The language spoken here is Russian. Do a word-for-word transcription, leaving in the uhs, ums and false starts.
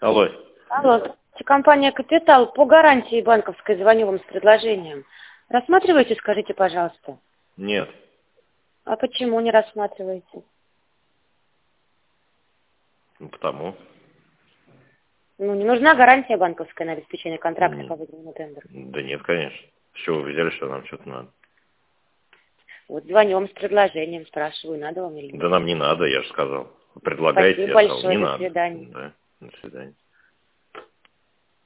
Алло. Алло, это компания «Капитал» по гарантии банковской, звоню вам с предложением. Рассматриваете, скажите, пожалуйста? Нет. А почему не рассматриваете? Ну, потому. Ну, не нужна гарантия банковская на обеспечение контракта по М, выигранному тендеру. Да нет, конечно. С чего вы взяли, что нам что-то надо? Вот звоню вам с предложением, спрашиваю, надо вам или нет. Да нам не надо, я же сказал. Вы предлагаете, Спасибо я сказал, не большое, до надо. свидания. Да, до свидания.